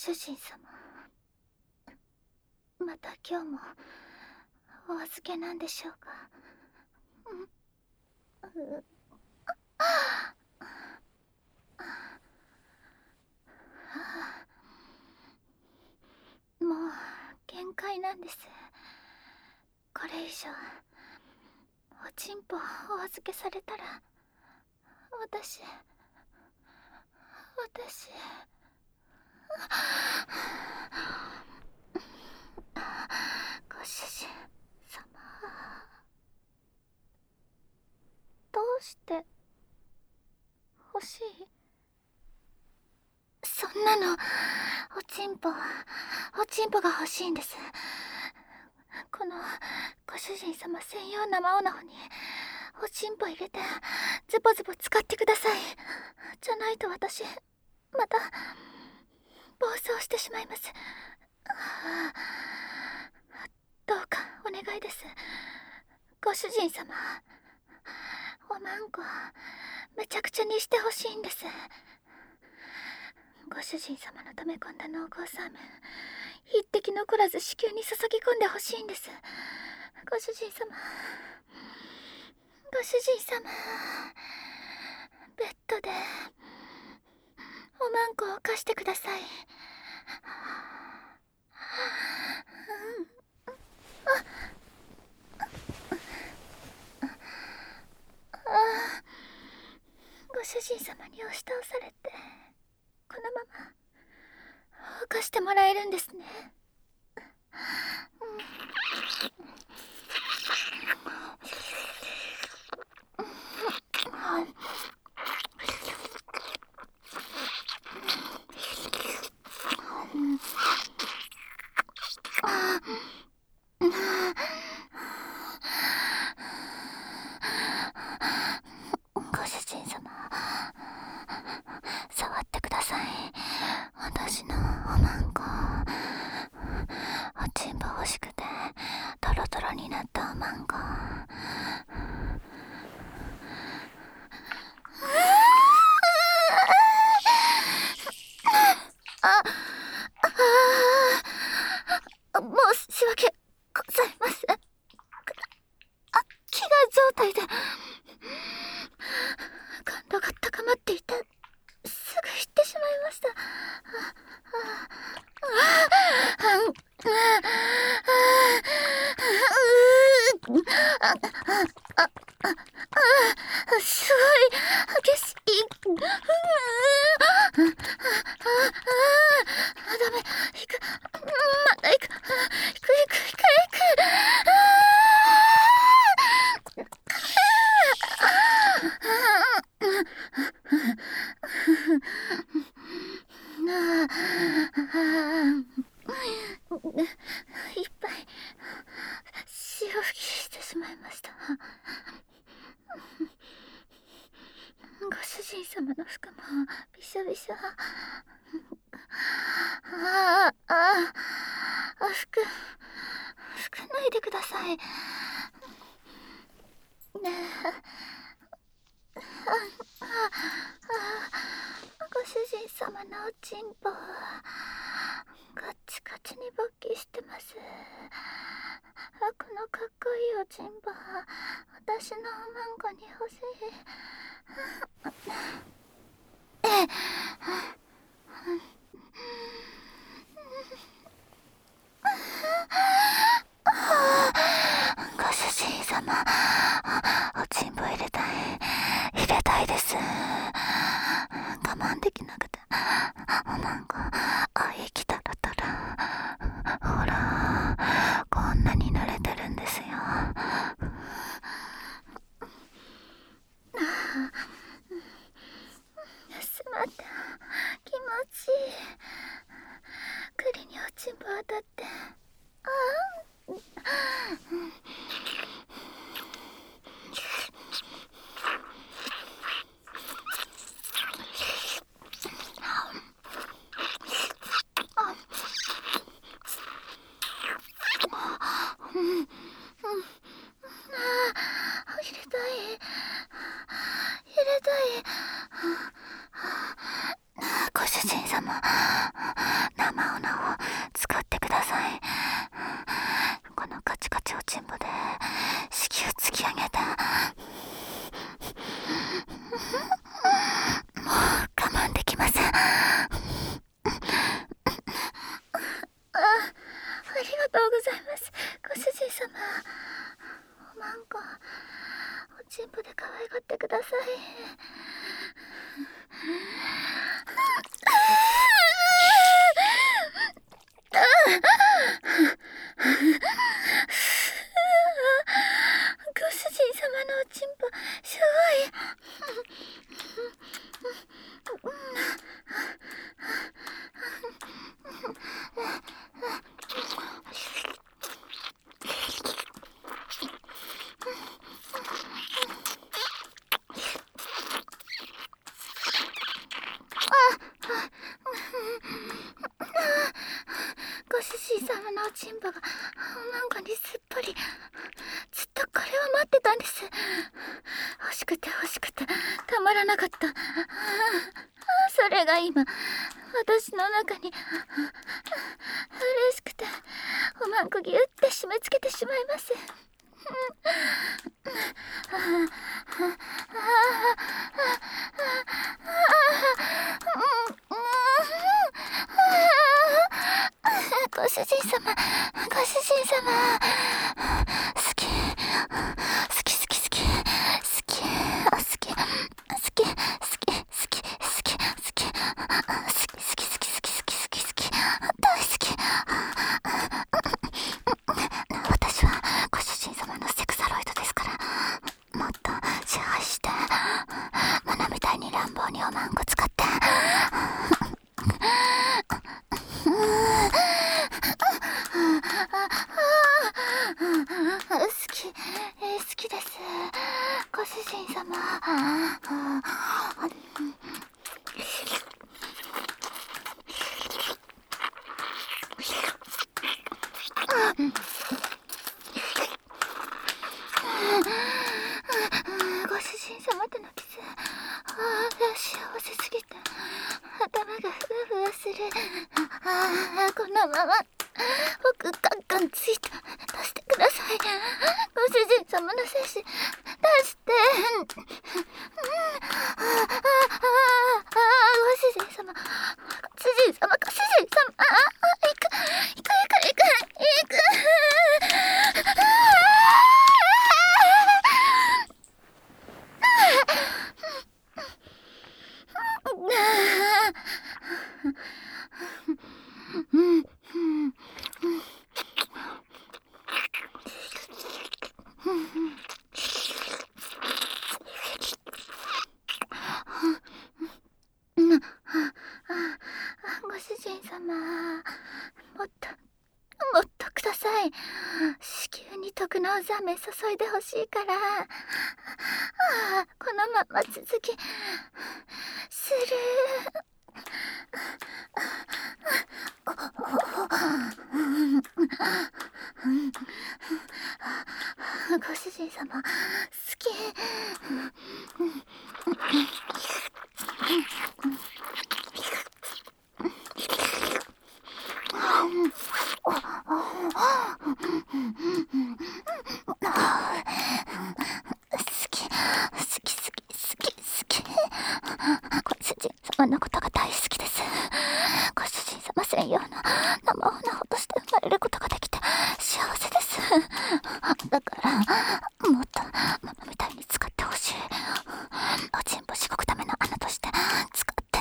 主人様、また今日もお預けなんでしょうか。もう限界なんです。これ以上おちんぽをお預けされたら、私ご主人様、どうして欲しい？そんなの、おちんぽが欲しいんです。このご主人様専用生オナホにおちんぽ入れてズボズボ使ってください。じゃないと私また暴走してしまいます。どうかお願いです、ご主人様。おまんこめちゃくちゃにしてほしいんです。ご主人様の溜め込んだ濃厚サーモン一滴残らず子宮に注ぎ込んでほしいんです。ご主人様、ご主人様、ベッドでおまんこを貸してください。ご主人様に押し倒されてこのまま貸してもらえるんですね。ご主人様、触ってください。私のおまんこ、おちんぽ欲しくてトロトロになったおまんこ。申し訳ございません。飢餓状態で感度が高まっていてすぐ行ってしまいました。すごい激しい。ダメ、行く、まだ行く、行く。いっぱい潮吹きしてしまいました。ご主人様の服もびしょびしょ。服脱いでください。ご主人様のおちんぽガッチガチに勃起してます。このかっこいいおちんぽ私のおまんこに欲しい。ご主人様、おちんぽ入れたいです。我慢できなくて、おまんこ息たらたら。ほら、こんなに慣れてるんですよ。しまった、気持ちいい。栗におちんぽ当たって、入れたい。ご主人様、生ご主人様のおちんぽがマンゴにすっぽり。ずっとこれを待ってたんです。欲しくて欲しくてたまらなかった。それが今私の中に嬉しくておまんこぎゅって締め付けてしまいます。ご主人様、ご主人様、好き、好き好き好き、好き、好き、好き、好き、好き、好き、好き、好き、好き、好き、好き、好き、好き、大好き。私はご主人様のセクサロイドですから、もっと支配して、マナみたいに乱暴におまんこ使って。好きです、ご主人様。ご主人様とのキス、幸せすぎて頭がふわふわする。このまま僕ガンガンついて出してください。ご主人様の精子出して。ご主人様、ご主人様、ご主人様、行く。ご主人様、もっとください。子宮に徳のザメ注いでほしいから。このまま続きする。ご主人様、好き。ご主人様のことが大好きです。ご主人様専用の生オナホとして生まれることができて幸せです。だからもっとママみたいに使ってほしい。おちんぽしごくための穴として使って。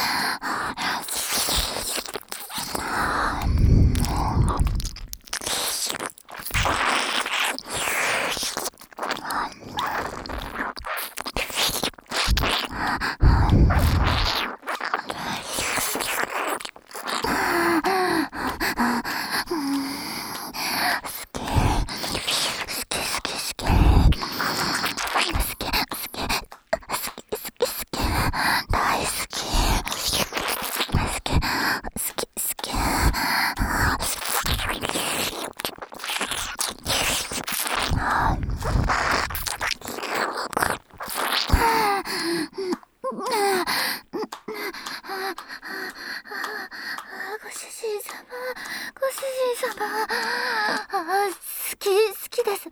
ご主人様、好きです。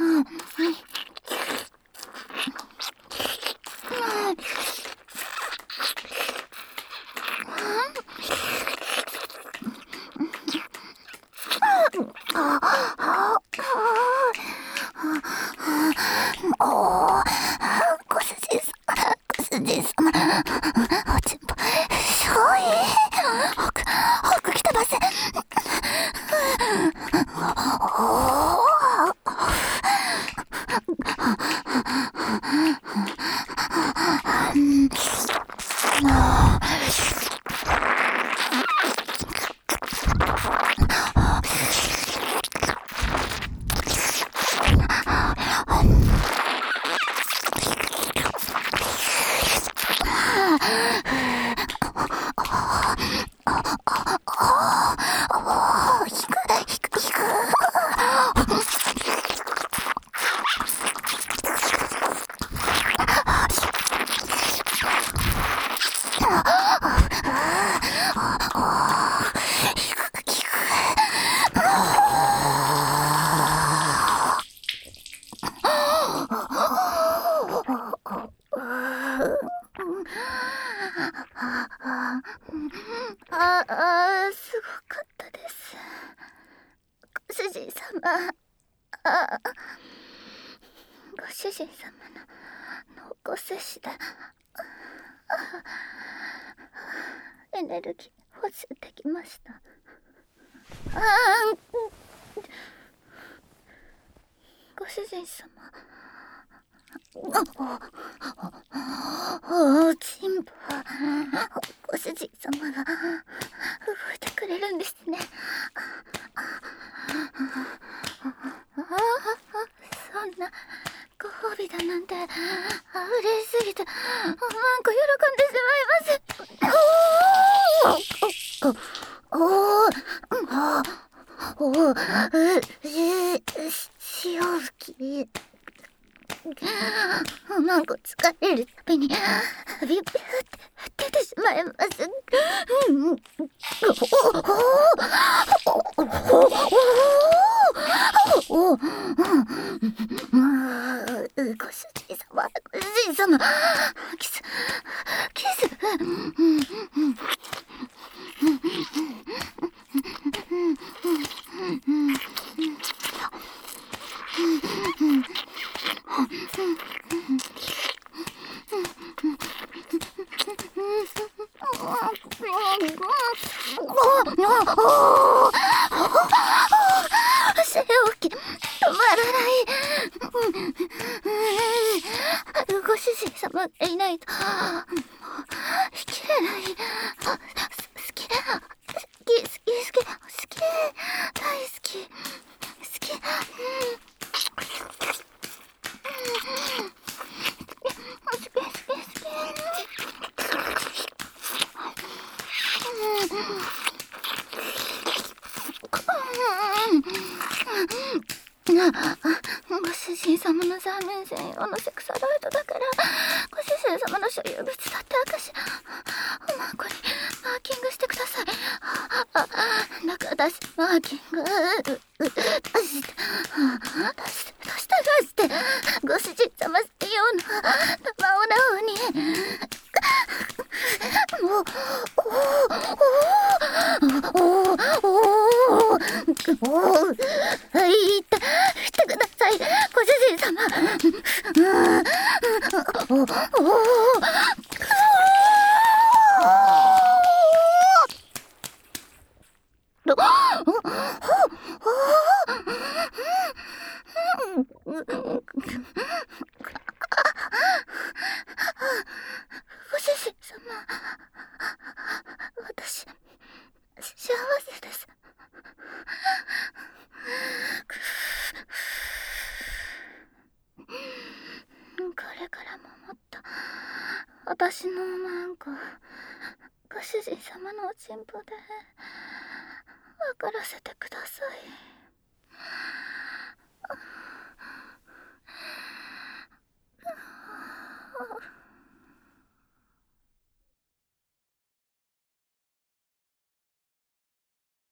ご主人様、おちんぽ、しょい。ほく来てます。 すごかったです。ご主人様、あご主人様の濃厚接種でエネルギー補充できました。ご主人様、おちんぽ、ご主人様が動いてくれるんですね。そんなご褒美だなんて嬉しすぎてなんか喜んでしまいます。潮吹きなんか疲れるたびにビュッビュって出てしまいます。ご主人様、ご主人様、キス、キス。潮吹き止まらない。ご主人様がいないと生きれない。好き大好き。ご主人様の残念専用のセクサロイドだからご主人様の所有物だって証おまんこにマーキングしてください。だから私マーキング出してご主人様専用の生オナオにしてください、ご主人様。ご主人様、私幸せです。これからももっと私のおまんこご主人様のおちんぽで分からせてください。